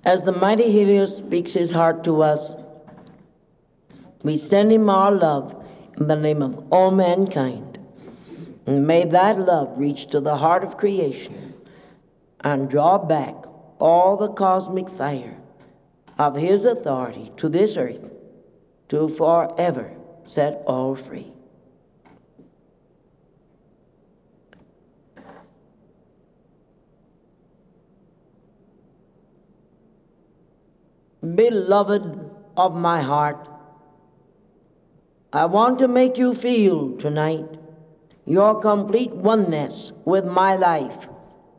As the mighty Helios speaks his heart to us, we send him our love in the name of all mankind. And may that love reach to the heart of creation and draw back all the cosmic fire of his authority to this earth to forever set all free. Beloved of my heart, I want to make you feel tonight your complete oneness with my life.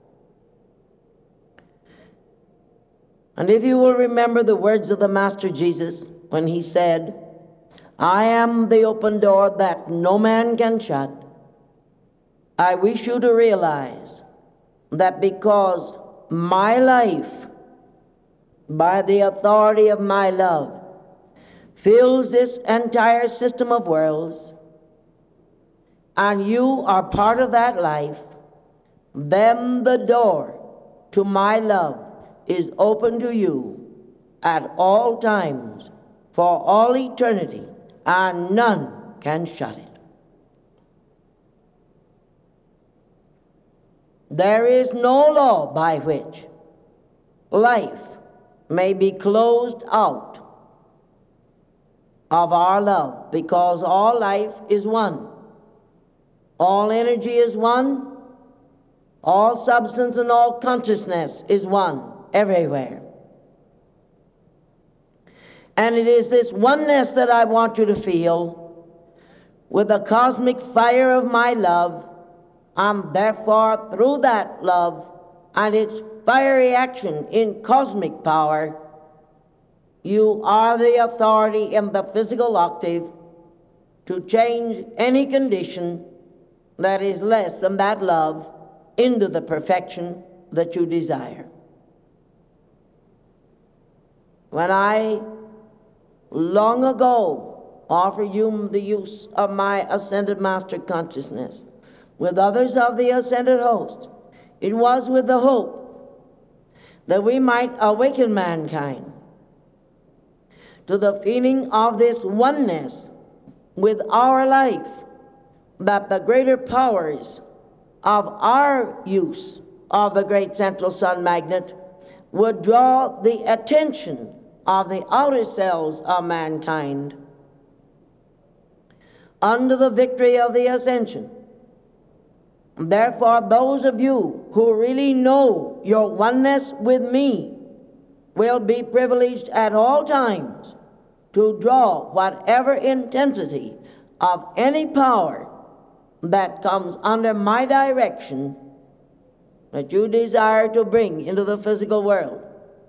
And if you will remember the words of the Master Jesus when he said, I am the open door that no man can shut, I wish you to realize that because my life, by the authority of my love, fills this entire system of worlds, and you are part of that life, then the door to my love is open to you at all times for all eternity, and none can shut it. There is no law by which life may be closed out of our love, because all life is one. All energy is one. All substance and all consciousness is one everywhere. And it is this oneness that I want you to feel with the cosmic fire of my love, and therefore through that love and its fiery action in cosmic power, you are the authority in the physical octave to change any condition that is less than that love into the perfection that you desire. When I long ago offered you the use of my ascended master consciousness with others of the ascended host, it was with the hope that we might awaken mankind to the feeling of this oneness with our life, that the greater powers of our use of the great central sun magnet would draw the attention of the outer cells of mankind under the victory of the ascension. Therefore, those of you who really know your oneness with me will be privileged at all times to draw whatever intensity of any power that comes under my direction that you desire to bring into the physical world.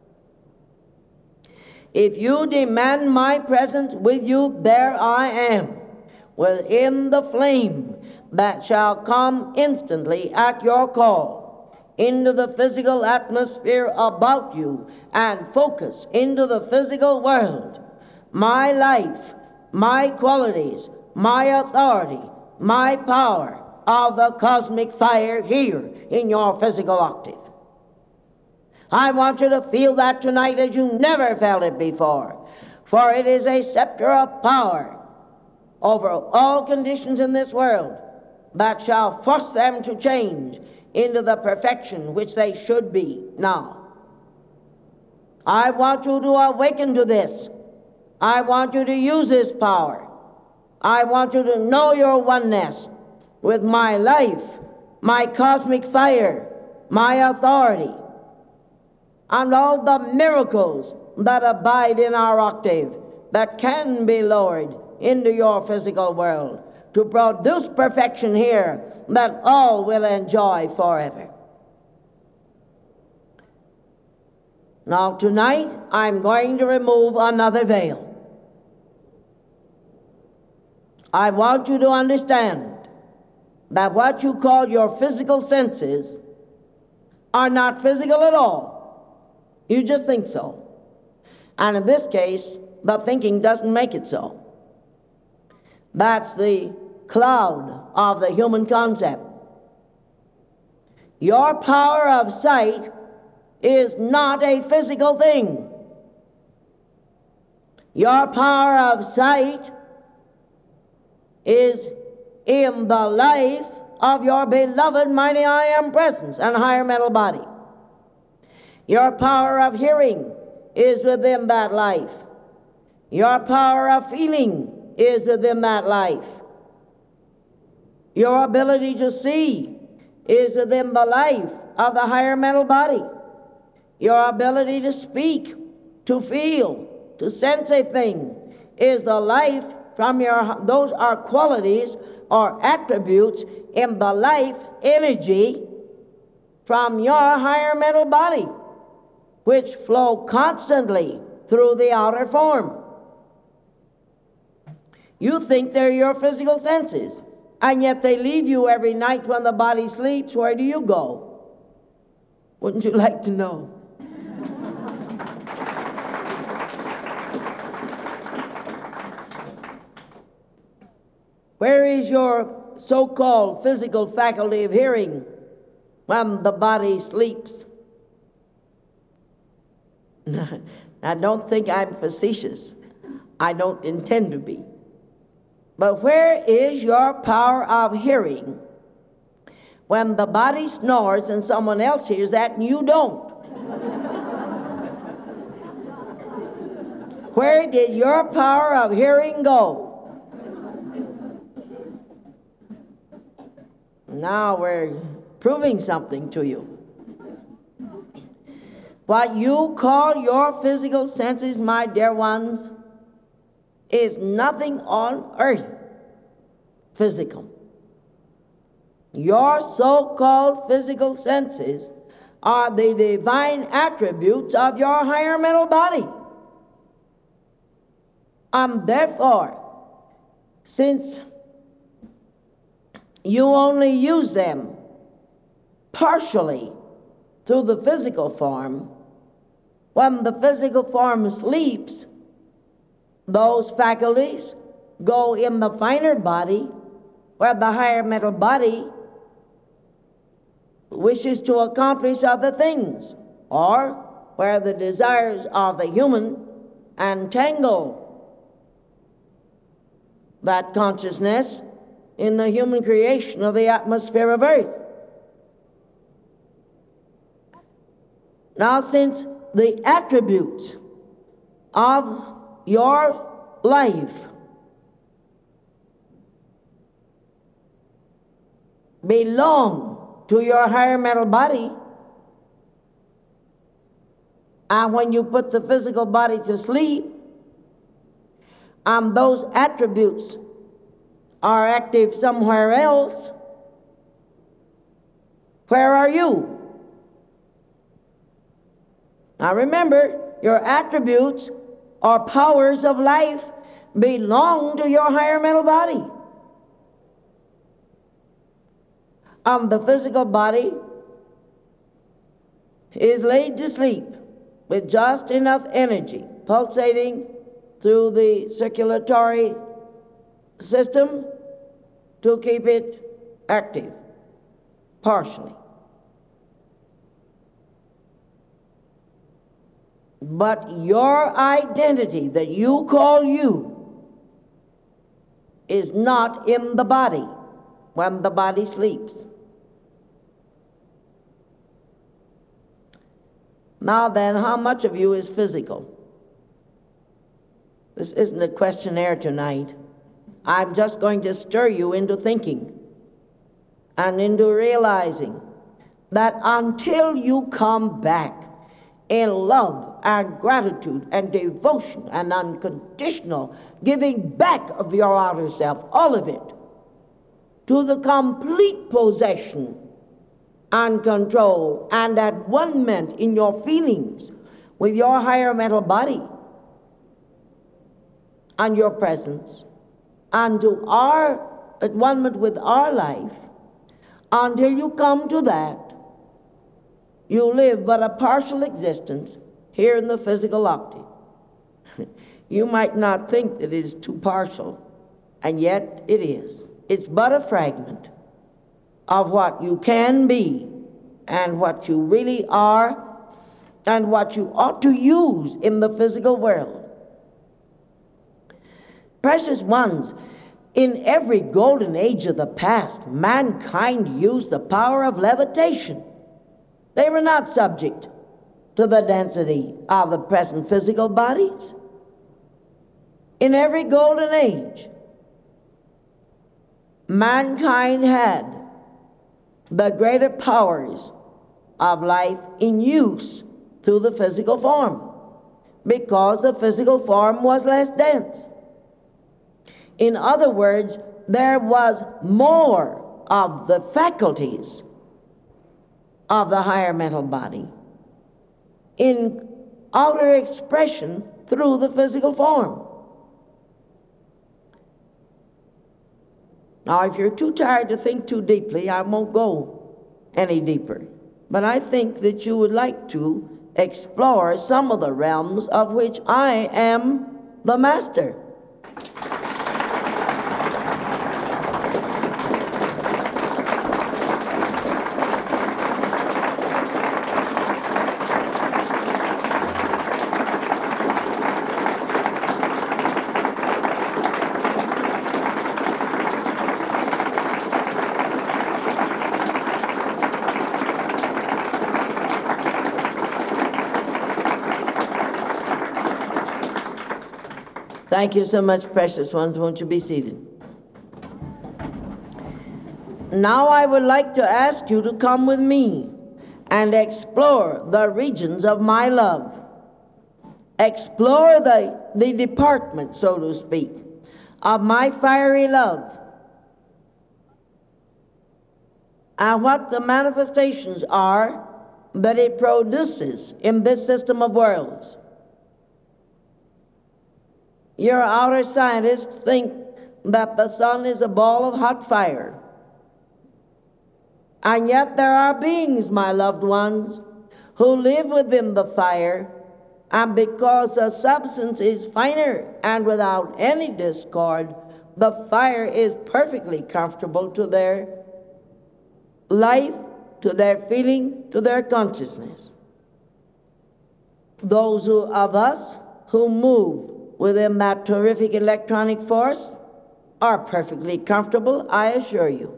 If you demand my presence with you, there I am, within the flame that shall come instantly at your call into the physical atmosphere about you and focus into the physical world my life, my qualities, my authority, my power of the cosmic fire here in your physical octave. I want you to feel that tonight as you never felt it before, for it is a scepter of power over all conditions in this world that shall force them to change into the perfection which they should be now. I want you to awaken to this. I want you to use this power. I want you to know your oneness with my life, my cosmic fire, my authority, and all the miracles that abide in our octave that can be lowered into your physical world to produce perfection here that all will enjoy forever. Now tonight I'm going to remove another veil. I want you to understand that what you call your physical senses are not physical at all. You just think so. And in this case, the thinking doesn't make it so. That's the cloud of the human concept. Your power of sight is not a physical thing. Your power of sight is in the life of your beloved mighty I Am presence and higher mental body. Your power of hearing is within that life. Your power of feeling is within that life. Your ability to see is within the life of the higher mental body. Your ability to speak, to feel, to sense a thing is the life from those are qualities or attributes in the life energy from your higher mental body, which flow constantly through the outer form. You think they're your physical senses, and yet they leave you every night when the body sleeps. Where do you go? Wouldn't you like to know? Where is your so-called physical faculty of hearing when the body sleeps? Now, don't think I'm facetious. I don't intend to be. But where is your power of hearing when the body snores and someone else hears that and you don't? Where did your power of hearing go? Now we're proving something to you. What you call your physical senses, my dear ones, is nothing on earth physical. Your so-called physical senses are the divine attributes of your higher mental body. And therefore, since you only use them partially through the physical form, when the physical form sleeps, those faculties go in the finer body where the higher mental body wishes to accomplish other things, or where the desires of the human entangle that consciousness in the human creation of the atmosphere of earth. Now, since the attributes of your life belong to your higher mental body, and when you put the physical body to sleep, and those attributes are active somewhere else, where are you? Now remember, your attributes or powers of life belong to your higher mental body. And the physical body is laid to sleep with just enough energy pulsating through the circulatory system to keep it active, partially. But your identity that you call you is not in the body when the body sleeps. Now then, how much of you is physical? This isn't a questionnaire tonight. I'm just going to stir you into thinking and into realizing that until you come back in love and gratitude and devotion and unconditional giving back of your outer self, all of it, to the complete possession and control and at one ment in your feelings with your higher mental body and your presence, and to our at one ment with our life, until you come to that, you live but a partial existence here in the physical octave. You might not think that it is too partial, and yet it is. It's but a fragment of what you can be and what you really are and what you ought to use in the physical world. Precious ones, in every golden age of the past, mankind used the power of levitation. They were not subject to the density of the present physical bodies. In every golden age, mankind had the greater powers of life in use through the physical form, because the physical form was less dense. In other words, there was more of the faculties of the higher mental body in outer expression through the physical form. Now, if you're too tired to think too deeply, I won't go any deeper. But I think that you would like to explore some of the realms of which I am the master. Thank you so much, precious ones. Won't you be seated? Now I would like to ask you to come with me and explore the regions of my love. Explore the department, so to speak, of my fiery love, and what the manifestations are that it produces in this system of worlds. Your outer scientists think that the sun is a ball of hot fire. And yet there are beings, my loved ones, who live within the fire, and because the substance is finer and without any discord, the fire is perfectly comfortable to their life, to their feeling, to their consciousness. Those of us who move within that terrific electronic force are perfectly comfortable, I assure you.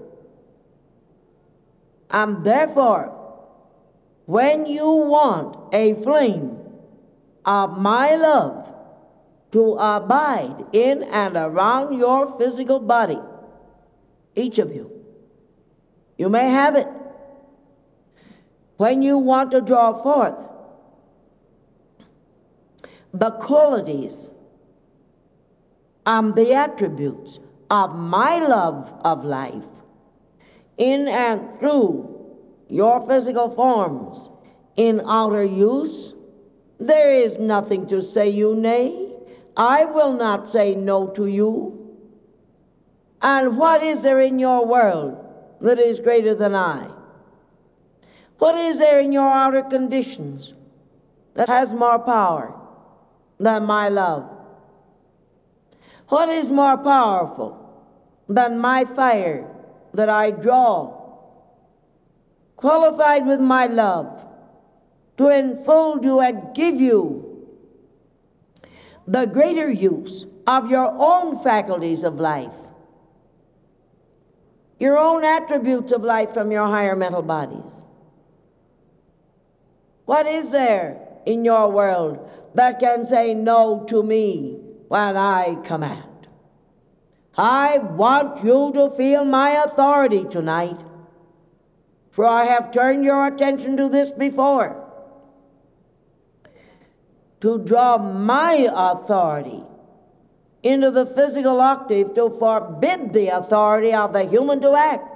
And therefore, when you want a flame of my love to abide in and around your physical body, each of you, you may have it. When you want to draw forth the qualities and the attributes of my love of life in and through your physical forms in outer use, there is nothing to say you nay. I will not say no to you. And what is there in your world that is greater than I? What is there in your outer conditions that has more power than my love? What is more powerful than my fire that I draw, qualified with my love, to enfold you and give you the greater use of your own faculties of life, your own attributes of life from your higher mental bodies? What is there in your world that can say no to me when I command? I want you to feel my authority tonight, for I have turned your attention to this before. To draw my authority into the physical octave to forbid the authority of the human to act.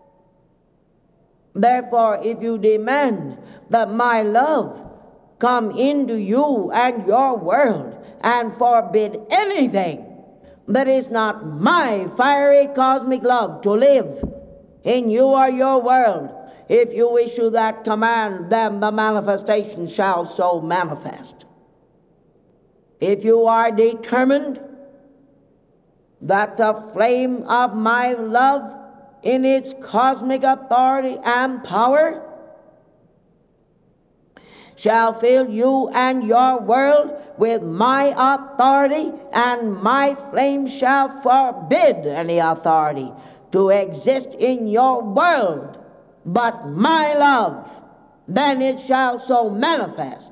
Therefore, if you demand that my love come into you and your world and forbid anything that is not my fiery cosmic love to live in you or your world, if you issue that command, then the manifestation shall so manifest. If you are determined that the flame of my love in its cosmic authority and power shall fill you and your world with my authority, and my flame shall forbid any authority to exist in your world but my love. Then it shall so manifest.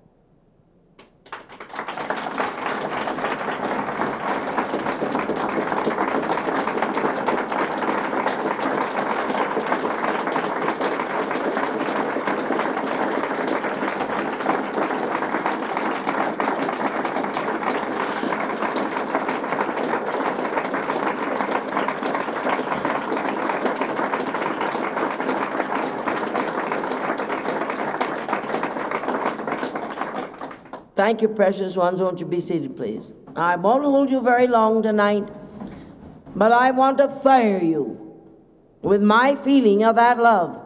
Thank you, precious ones. Won't you be seated, please? I won't hold you very long tonight, but I want to fire you with my feeling of that love.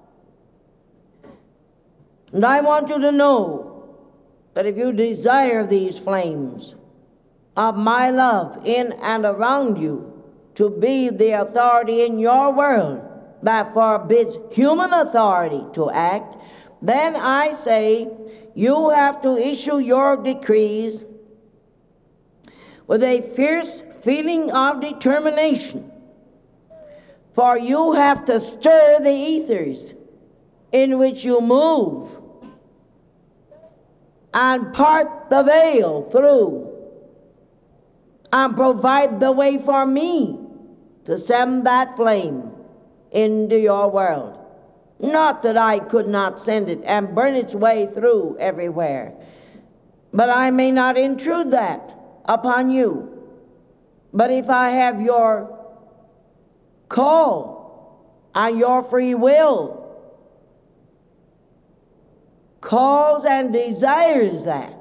And I want you to know that if you desire these flames of my love in and around you to be the authority in your world that forbids human authority to act, then I say you have to issue your decrees with a fierce feeling of determination. For you have to stir the ethers in which you move and part the veil through and provide the way for me to send that flame into your world. Not that I could not send it and burn its way through everywhere, but I may not intrude that upon you. But if I have your call and your free will, calls and desires that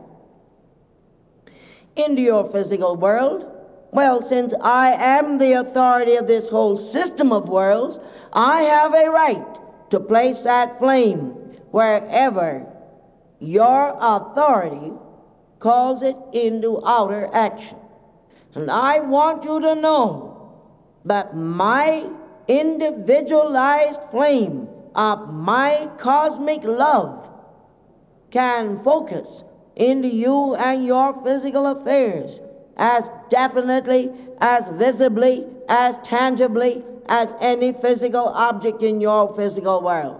into your physical world, well, since I am the authority of this whole system of worlds, I have a right to place that flame wherever your authority calls it into outer action. And I want you to know that my individualized flame of my cosmic love can focus into you and your physical affairs as definitely, as visibly, as tangibly as any physical object in your physical world.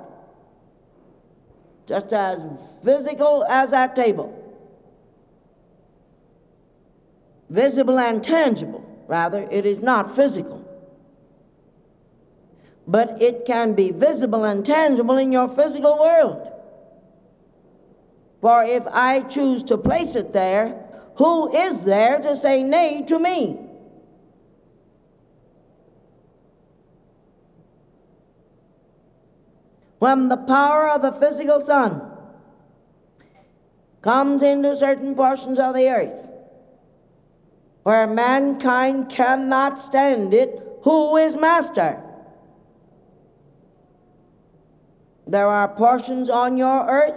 Just as physical as that table. Visible and tangible, rather. It is not physical. But it can be visible and tangible in your physical world. For if I choose to place it there, who is there to say nay to me? When the power of the physical sun comes into certain portions of the earth where mankind cannot stand it, who is master? There are portions on your earth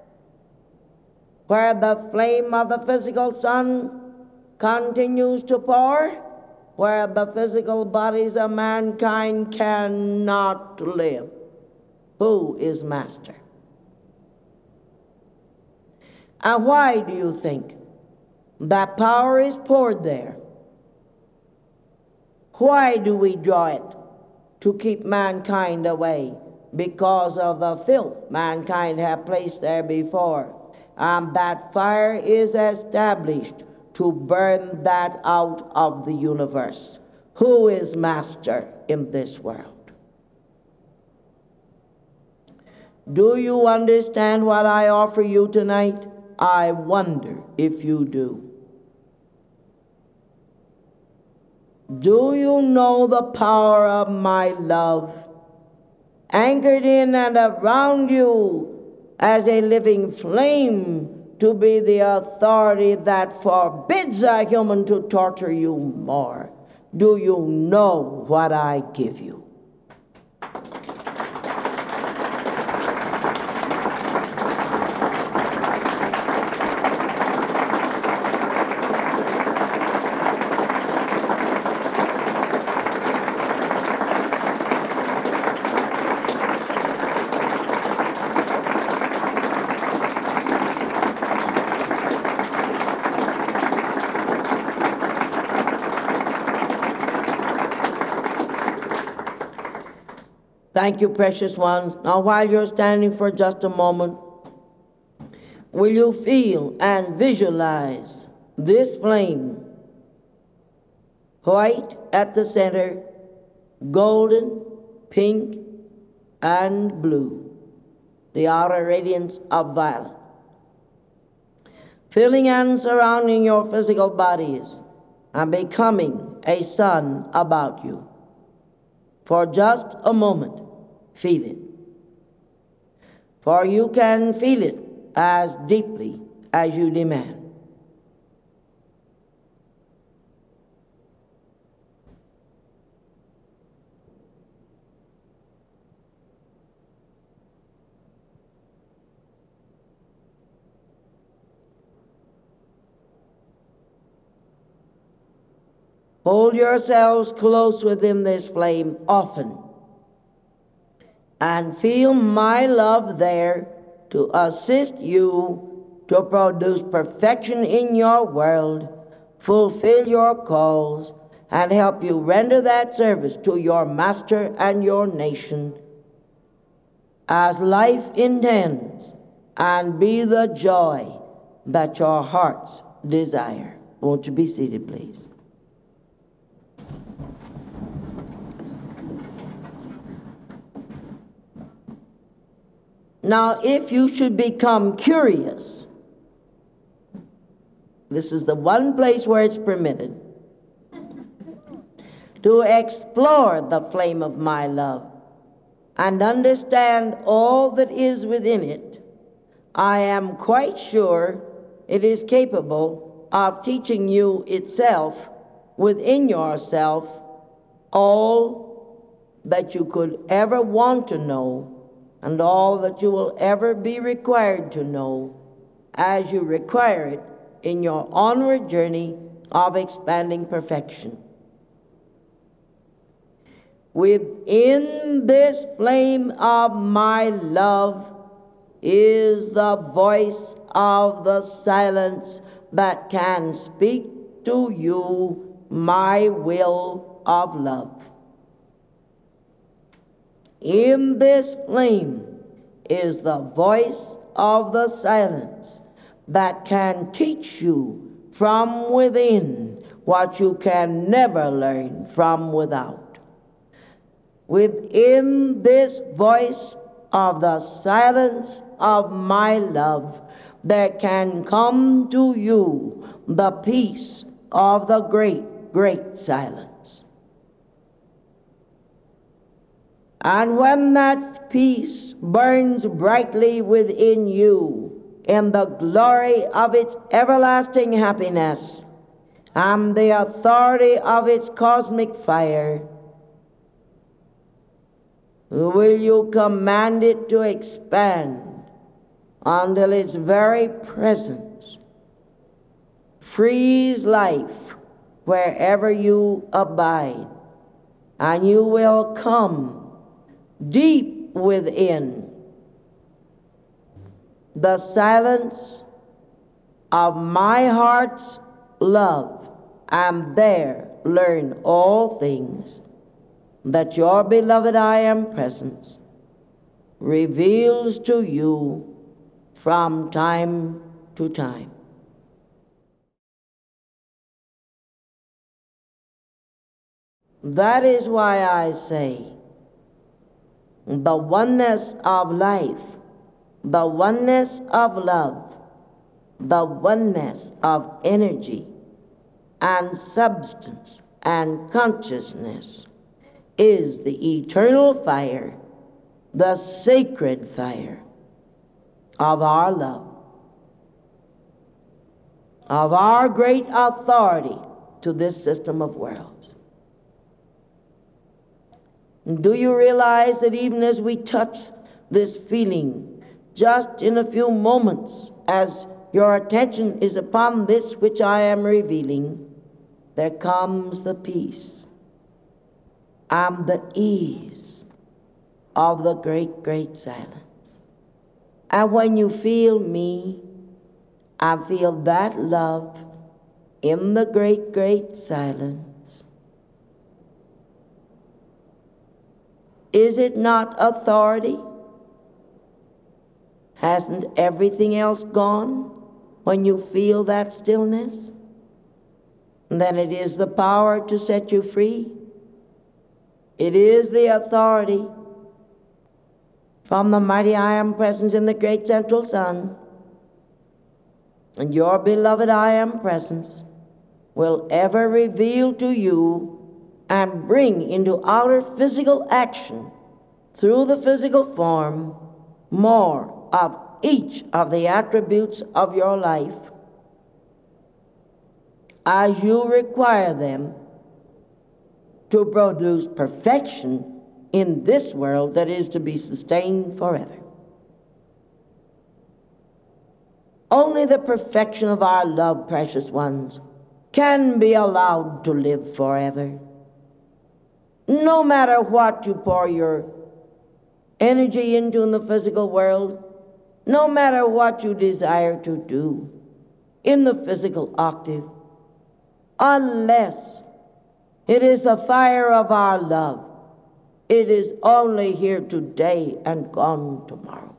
where the flame of the physical sun continues to pour, where the physical bodies of mankind cannot live. Who is master? And why do you think that power is poured there? Why do we draw it? To keep mankind away, because of the filth mankind have placed there before. And that fire is established to burn that out of the universe. Who is master in this world? Do you understand what I offer you tonight? I wonder if you do. Do you know the power of my love, anchored in and around you as a living flame, to be the authority that forbids a human to torture you more? Do you know what I give you? Thank you, precious ones. Now, while you're standing for just a moment, will you feel and visualize this flame, white at the center, golden, pink, and blue, the outer radiance of violet, filling and surrounding your physical bodies and becoming a sun about you? For just a moment, feel it. For you can feel it as deeply as you demand. Hold yourselves close within this flame often and feel my love there to assist you to produce perfection in your world, fulfill your calls, and help you render that service to your master and your nation as life intends, and be the joy that your hearts desire. Won't you be seated, please? Now, if you should become curious, this is the one place where it's permitted to explore the flame of my love and understand all that is within it. I am quite sure it is capable of teaching you itself within yourself all that you could ever want to know and all that you will ever be required to know as you require it in your onward journey of expanding perfection. Within this flame of my love is the voice of the silence that can speak to you my will of love. In this flame is the voice of the silence that can teach you from within what you can never learn from without. Within this voice of the silence of my love, there can come to you the peace of the great, great silence. And when that peace burns brightly within you in the glory of its everlasting happiness and the authority of its cosmic fire, will you command it to expand until its very presence frees life wherever you abide, and you will come deep within the silence of my heart's love, and there learn all things that your beloved I Am presence reveals to you from time to time. That is why I say the oneness of life, the oneness of love, the oneness of energy and substance and consciousness is the eternal fire, the sacred fire of our love, of our great authority to this system of worlds. Do you realize that even as we touch this feeling, just in a few moments, as your attention is upon this which I am revealing, there comes the peace and the ease of the great, great silence. And when you feel me, I feel that love in the great, great silence. Is it not authority? Hasn't everything else gone when you feel that stillness? Then it is the power to set you free. It is the authority from the mighty I Am presence in the great central sun. And your beloved I Am presence will ever reveal to you and bring into outer physical action through the physical form more of each of the attributes of your life as you require them to produce perfection in this world that is to be sustained forever. Only the perfection of our love, precious ones, can be allowed to live forever. No matter what you pour your energy into in the physical world, no matter what you desire to do in the physical octave, unless it is the fire of our love, it is only here today and gone tomorrow.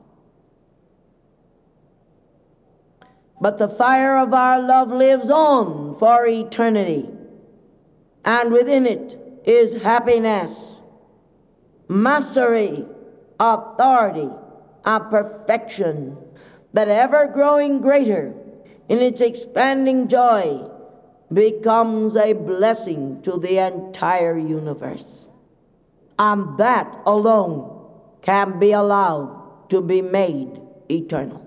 But the fire of our love lives on for eternity, and within it is happiness, mastery, authority, and perfection that ever growing greater in its expanding joy becomes a blessing to the entire universe. And that alone can be allowed to be made eternal.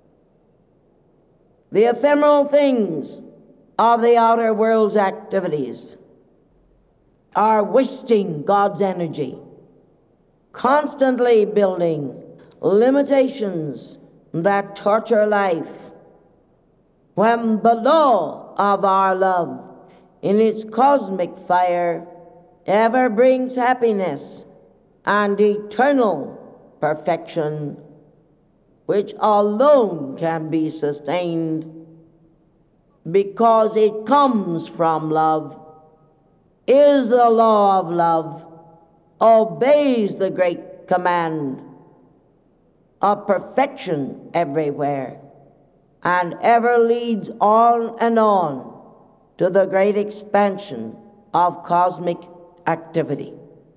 The ephemeral things of the outer world's activities are wasting God's energy, constantly building limitations that torture life, when the law of our love in its cosmic fire ever brings happiness and eternal perfection, which alone can be sustained because it comes from love, is the law of love, obeys the great command of perfection everywhere, and ever leads on and on to the great expansion of cosmic activity.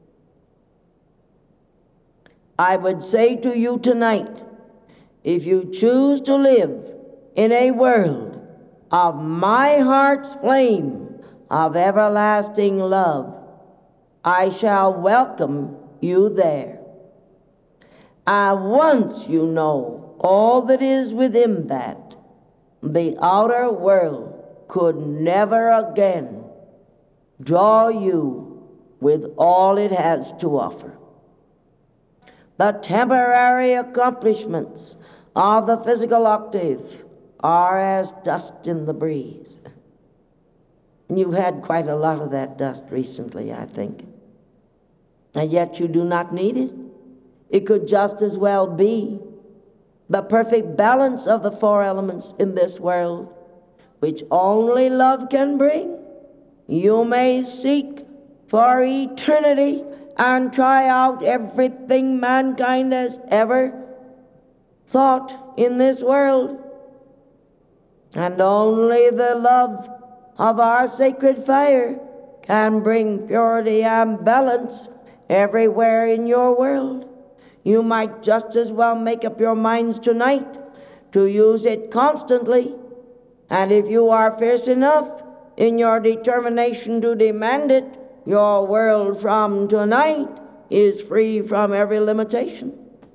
I would say to you tonight, if you choose to live in a world of my heart's flame of everlasting love, I shall welcome you there. And once you know all that is within that, the outer world could never again draw you with all it has to offer. The temporary accomplishments of the physical octave are as dust in the breeze. And you've had quite a lot of that dust recently, I think. And yet you do not need it. It could just as well be the perfect balance of the four elements in this world, which only love can bring. You may seek for eternity and try out everything mankind has ever thought in this world, and only the love of our sacred fire can bring purity and balance everywhere in your world. You might just as well make up your minds tonight to use it constantly, and if you are fierce enough in your determination to demand it, your world from tonight is free from every limitation.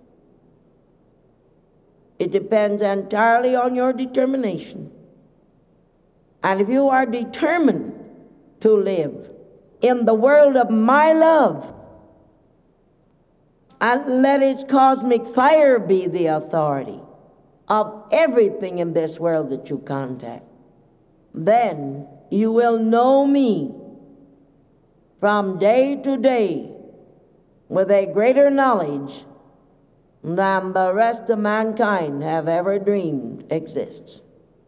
It depends entirely on your determination. And if you are determined to live in the world of my love, and let its cosmic fire be the authority of everything in this world that you contact, then you will know me from day to day with a greater knowledge than the rest of mankind have ever dreamed exists.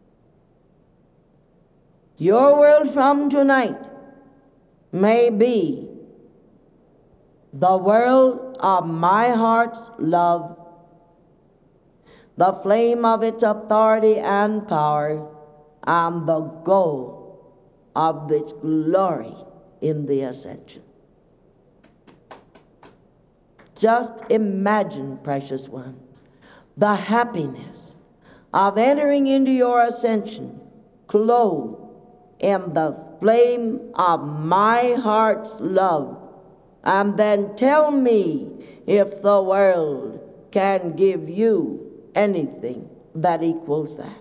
Your world from tonight may be the world of my heart's love, the flame of its authority and power, and the goal of its glory in the ascension. Just imagine, precious ones, the happiness of entering into your ascension clothed in the flame of my heart's love, and then tell me if the world can give you anything that equals that.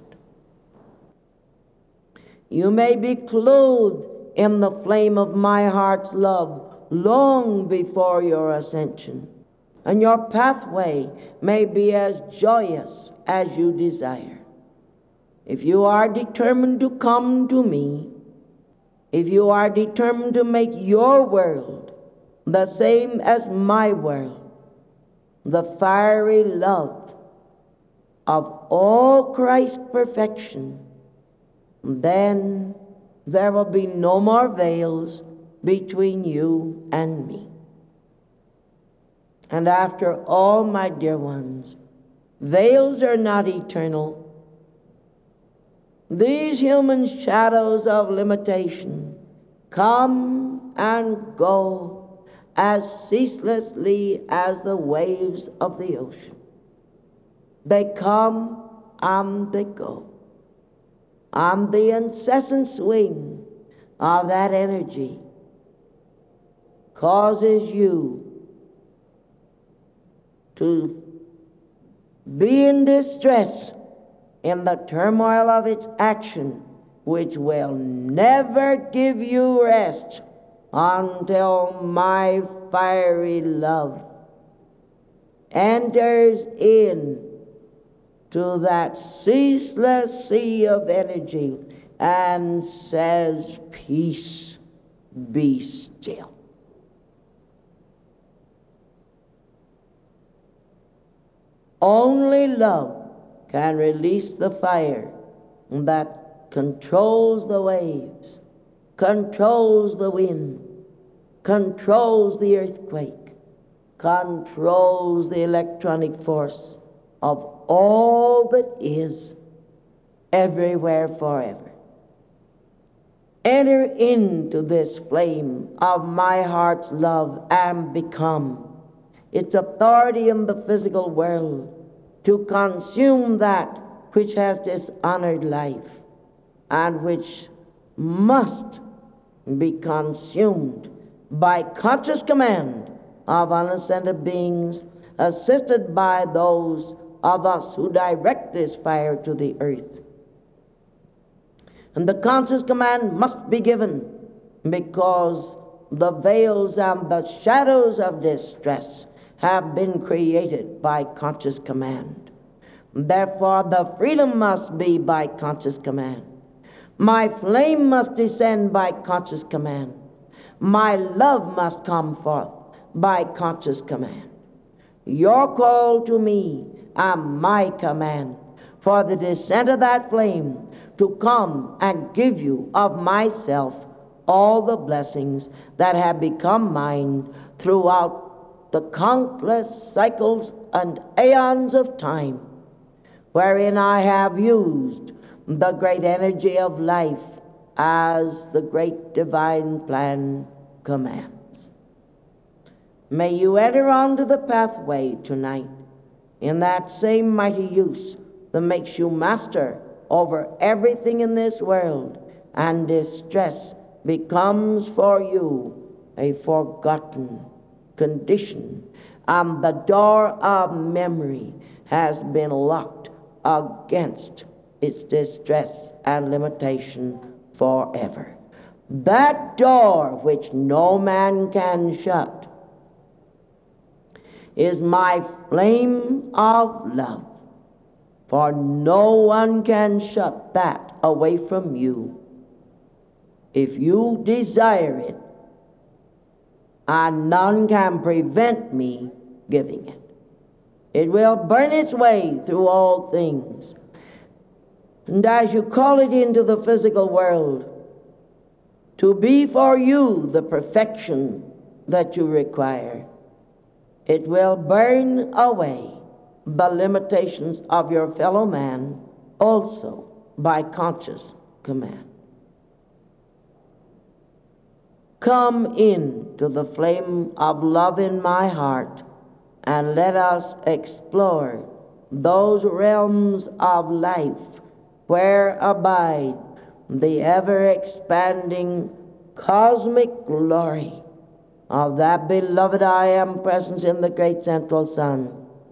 You may be clothed in the flame of my heart's love long before your ascension, and your pathway may be as joyous as you desire. If you are determined to come to me, if you are determined to make your world the same as my world, the fiery love of all Christ's perfection, then there will be no more veils between you and me. And after all, my dear ones, veils are not eternal. These human shadows of limitation come and go as ceaselessly as the waves of the ocean. They come and they go. And the incessant swing of that energy causes you to be in distress in the turmoil of its action, which will never give you rest until my fiery love enters in to that ceaseless sea of energy and says, peace, be still. Only love can release the fire that controls the waves, controls the wind, controls the earthquake, controls the electronic force of all that is, everywhere, forever. Enter into this flame of my heart's love and become its authority in the physical world to consume that which has dishonored life and which must be consumed by conscious command of unascended beings, assisted by those of us who direct this fire to the earth. And the conscious command must be given because the veils and the shadows of distress have been created by conscious command. Therefore, the freedom must be by conscious command. My flame must descend by conscious command. My love must come forth by conscious command. Your call to me and my command for the descent of that flame to come and give you of myself all the blessings that have become mine throughout the countless cycles and aeons of time, wherein I have used the great energy of life as the great divine plan commands. May you enter onto the pathway tonight in that same mighty use that makes you master over everything in this world, and distress becomes for you a forgotten condition, and the door of memory has been locked against its distress and limitation forever. That door which no man can shut is my flame of love, for no one can shut that away from you if you desire it, and none can prevent me giving it. It will burn its way through all things. And as you call it into the physical world, to be for you the perfection that you require, It will burn away the limitations of your fellow man also by conscious command. Come in to the flame of love in my heart, and let us explore those realms of life where abide the ever-expanding cosmic glory of that beloved I Am presence in the great central sun,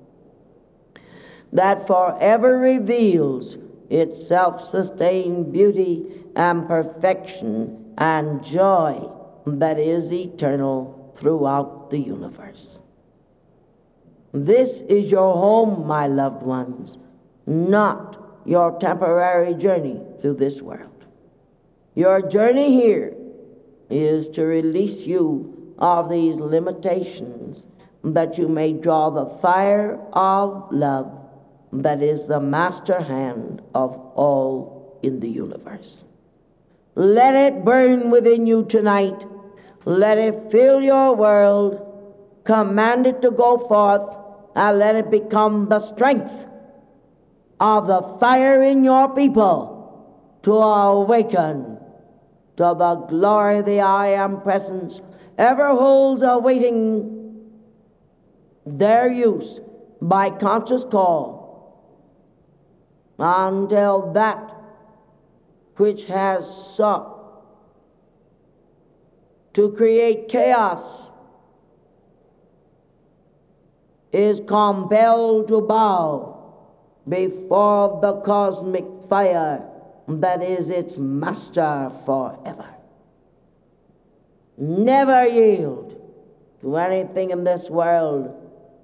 that forever reveals its self-sustained beauty and perfection and joy that is eternal throughout the universe. This is your home, my loved ones, not your temporary journey through this world. Your journey here is to release you of these limitations, that you may draw the fire of love that is the master hand of all in the universe. Let it burn within you tonight. Let it fill your world. Command it to go forth, and let it become the strength of the fire in your people to awaken to the glory the I Am presence ever holds, awaiting their use by conscious call, until that which has sought to create chaos is compelled to bow before the cosmic fire that is its master forever. Never yield to anything in this world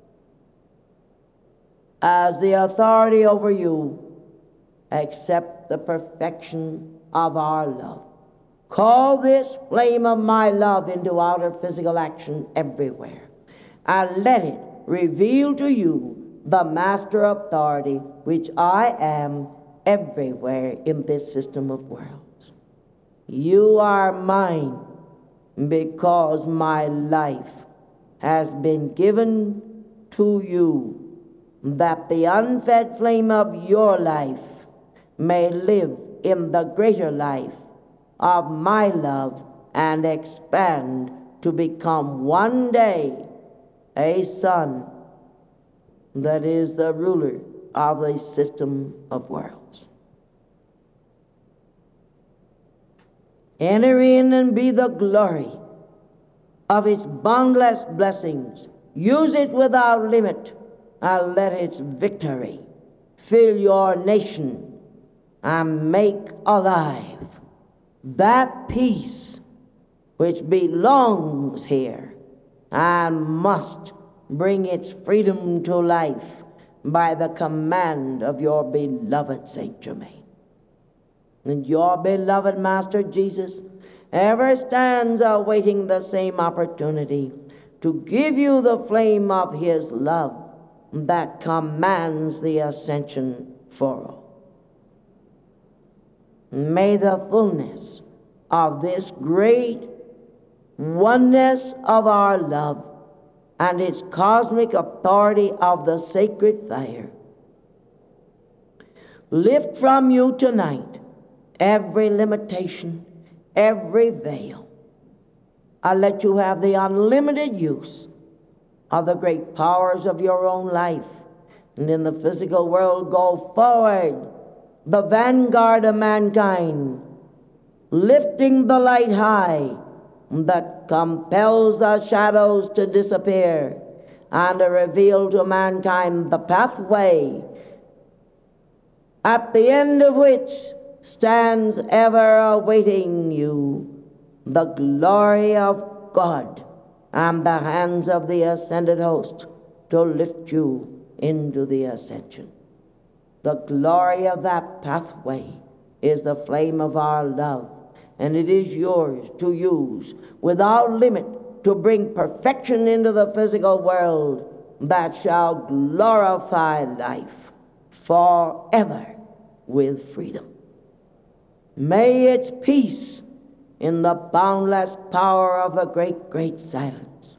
as the authority over you, except the perfection of our love. Call this flame of my love into outer physical action everywhere, and let it reveal to you the master authority which I am everywhere in this system of worlds. You are mine because my life has been given to you, that the unfed flame of your life may live in the greater life of my love and expand to become one day a son that is the ruler of a system of worlds. Enter in and be the glory of its boundless blessings. Use it without limit, and let its victory fill your nation and make alive that peace which belongs here and must bring its freedom to life by the command of your beloved Saint Germain. And your beloved Master Jesus ever stands awaiting the same opportunity to give you the flame of his love that commands the ascension for all. May the fullness of this great oneness of our love and its cosmic authority of the sacred fire lift from you tonight every limitation, every veil. I let you have the unlimited use of the great powers of your own life, and in the physical world go forward, the vanguard of mankind, lifting the light high that compels the shadows to disappear and to reveal to mankind the pathway at the end of which stands ever awaiting you the glory of God and the hands of the ascended host to lift you into the ascension. The glory of that pathway is the flame of our love, and it is yours to use without limit to bring perfection into the physical world that shall glorify life forever with freedom. May its peace in the boundless power of the great, great silence,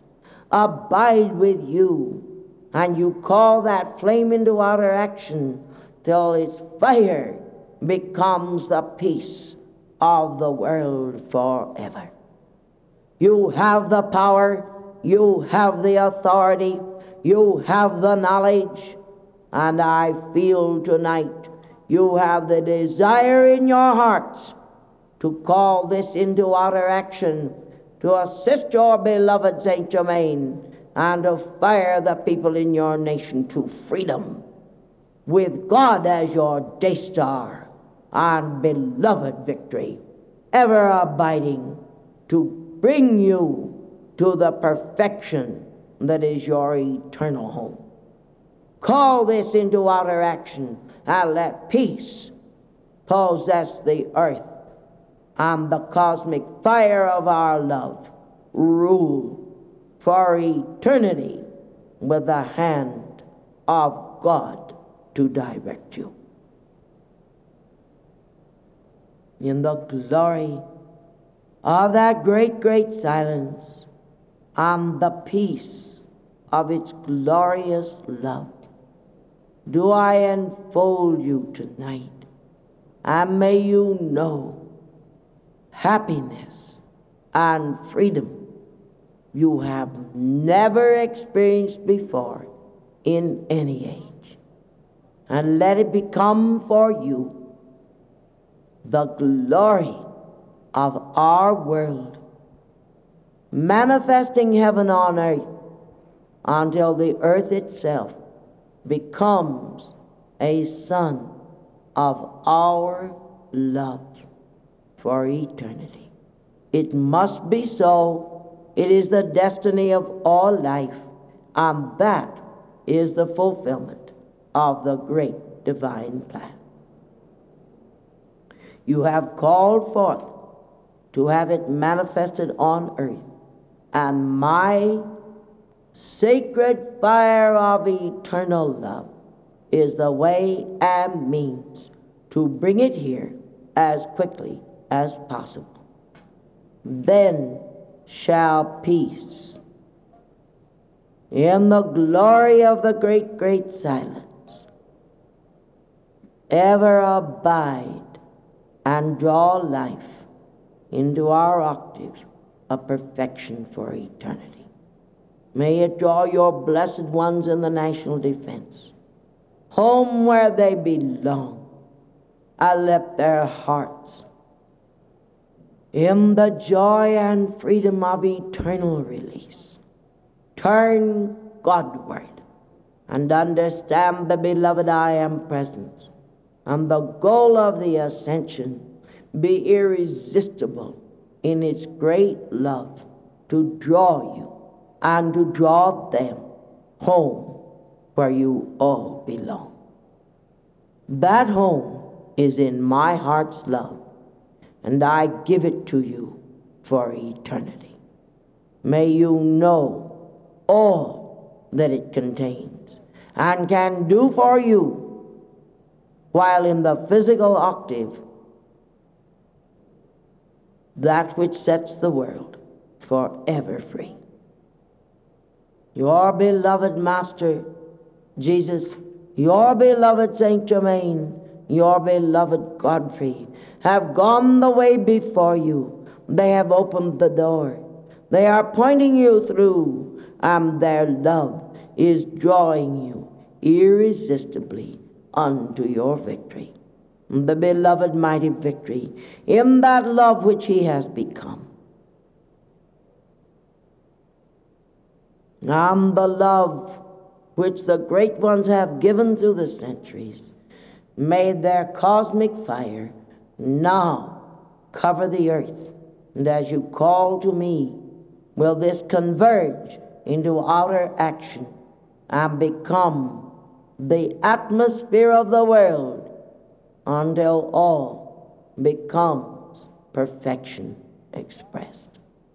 abide with you, and you call that flame into outer action till its fire becomes the peace of the world forever. You have the power, you have the authority, you have the knowledge, and I feel tonight you have the desire in your hearts to call this into outer action, to assist your beloved Saint Germain, and to fire the people in your nation to freedom, with God as your day star and beloved victory, ever abiding to bring you to the perfection that is your eternal home. Call this into outer action, and let peace possess the earth, and the cosmic fire of our love rule for eternity with the hand of God to direct you. In the glory of that great, great silence and the peace of its glorious love, do I enfold you tonight, and may you know happiness and freedom you have never experienced before in any age. And let it become for you the glory of our world, manifesting heaven on earth until the earth itself becomes a son of our love for eternity. It must be so. It is the destiny of all life, and that is the fulfillment of the great divine plan. You have called forth to have it manifested on earth, and my sacred fire of eternal love is the way and means to bring it here as quickly as possible. Then shall peace, in the glory of the great, great silence, ever abide and draw life into our octaves of perfection for eternity. May it draw your blessed ones in the national defense home where they belong, and let their hearts, in the joy and freedom of eternal release, turn Godward and understand the beloved I am presence, and the goal of the ascension be irresistible in its great love to draw you and to draw them home where you all belong. That home is in my heart's love, and I give it to you for eternity. May you know all that it contains and can do for you, while in the physical octave, that which sets the world forever free. Your beloved Master Jesus, your beloved Saint Germain, your beloved Godfrey have gone the way before you. They have opened the door. They are pointing you through, and their love is drawing you irresistibly unto your victory. The beloved mighty victory in that love which he has become. And the love which the great ones have given through the centuries, made their cosmic fire now cover the earth. And as you call to me, will this converge into outer action and become the atmosphere of the world until all becomes perfection expressed.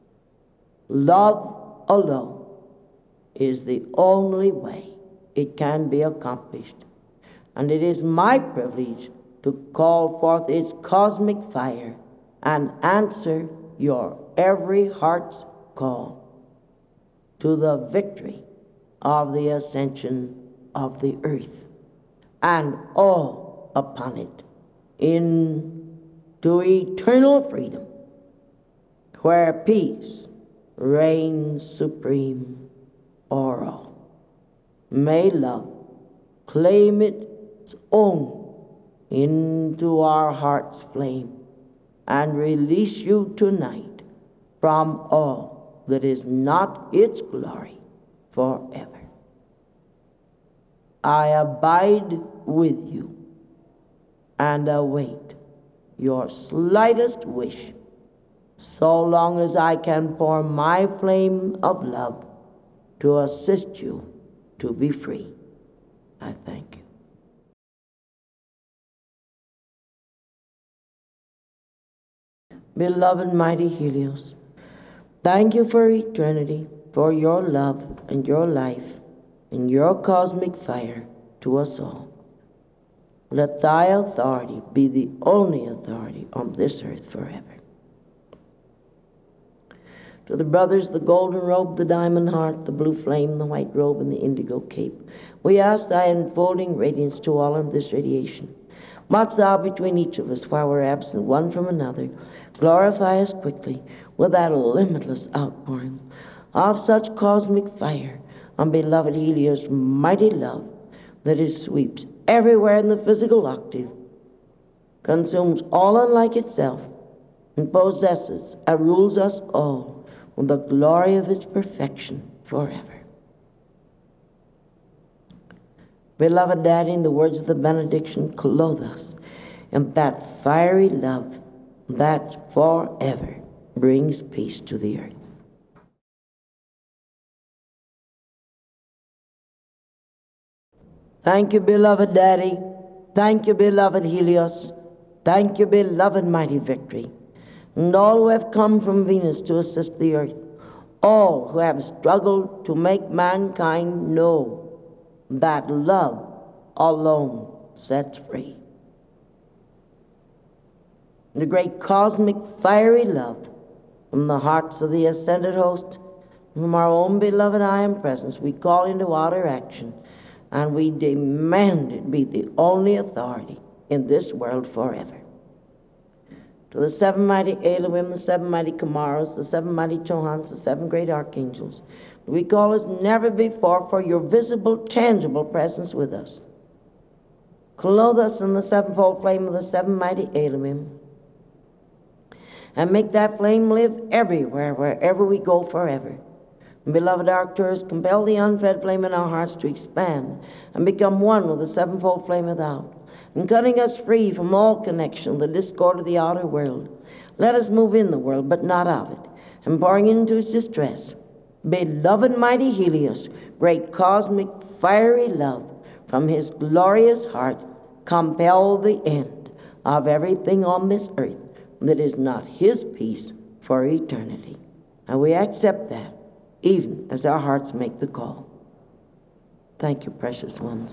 Love alone is the only way it can be accomplished, and it is my privilege to call forth its cosmic fire and answer your every heart's call. to the victory of the ascension of the earth, and all upon it into eternal freedom, where peace reigns supreme o'er all. May love claim its own into our heart's flame and release you tonight from all that is not its glory forever. I abide with you and await your slightest wish, so long as I can pour my flame of love to assist you to be free. I thank you. Beloved mighty Helios, thank you for eternity, for your love and your life and your cosmic fire to us all. Let thy authority be the only authority on this earth forever. To the brothers, the golden robe, the diamond heart, the blue flame, the white robe, and the indigo cape, we ask thy enfolding radiance to all in this radiation. Watch thou between each of us while we're absent one from another. Glorify us quickly with that limitless outpouring of such cosmic fire on beloved Helios' mighty love that it sweeps everywhere in the physical octave, consumes all unlike itself, and possesses and rules us all with the glory of its perfection forever. Beloved Daddy, in the words of the benediction, clothe us in that fiery love that forever brings peace to the earth. Thank you, beloved Daddy. Thank you, beloved Helios. Thank you, beloved mighty Victory. And all who have come from Venus to assist the earth, all who have struggled to make mankind know that love alone sets free. The great cosmic fiery love from the hearts of the ascended host, from our own beloved I Am Presence, we call into outer action, and we demand it be the only authority in this world forever. To the seven mighty Elohim, the seven mighty Kamaros, the seven mighty Chohans, the seven great archangels, we call as never before for your visible, tangible presence with us. Clothe us in the sevenfold flame of the seven mighty Elohim, and make that flame live everywhere, wherever we go forever. And beloved Arcturus, compel the unfed flame in our hearts to expand and become one with the sevenfold flame without, and cutting us free from all connection, the discord of the outer world. Let us move in the world, but not of it, and pouring into its distress. Beloved mighty Helios, great cosmic fiery love from his glorious heart, compel the end of everything on this earth that is not his peace for eternity. And we accept that, even as our hearts make the call. Thank you, precious ones.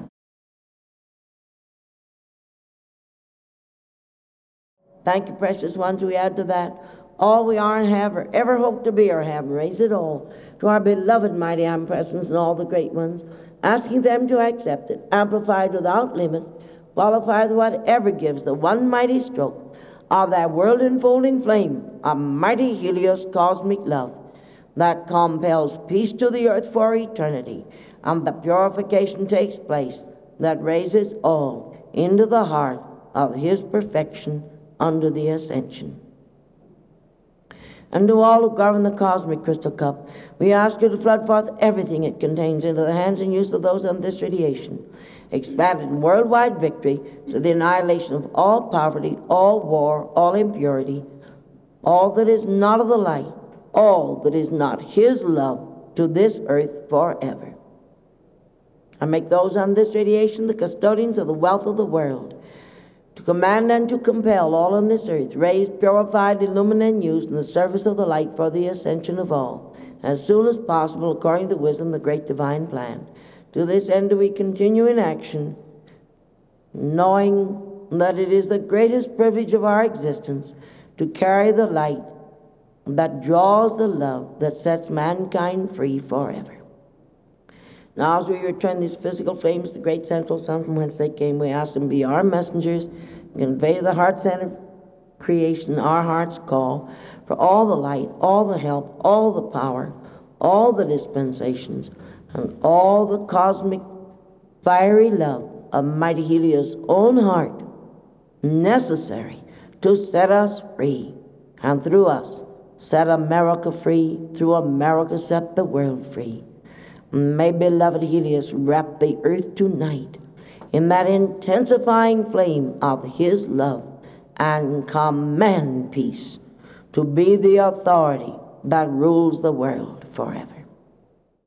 Thank you, precious ones. We add to that all we are and have or ever hope to be or have. Raise it all to our beloved mighty I Am Presence and all the great ones, asking them to accept it, amplified without limit, qualified with whatever gives the one mighty stroke of that world-enfolding flame of mighty Helios cosmic love that compels peace to the earth for eternity, and the purification takes place that raises all into the heart of his perfection under the ascension. And to all who govern the cosmic crystal cup, we ask you to flood forth everything it contains into the hands and use of those on this radiation, expanded in worldwide victory to the annihilation of all poverty, all war, all impurity, all that is not of the light, all that is not his love to this earth forever. And make those on this radiation the custodians of the wealth of the world, to command and to compel all on this earth, raised, purified, illuminated, and used in the service of the light for the ascension of all, as soon as possible, according to the wisdom of the great divine plan. To this end do we continue in action, knowing that it is the greatest privilege of our existence to carry the light that draws the love that sets mankind free forever. Now, as we return these physical flames to the great central sun from whence they came, we ask them to be our messengers, convey the heart-centered creation, our heart's call, for all the light, all the help, all the power, all the dispensations, and all the cosmic fiery love of mighty Helios' own heart, necessary to set us free, and through us set America free, through America set the world free. May beloved Helios wrap the earth tonight in that intensifying flame of his love, and command peace to be the authority that rules the world forever.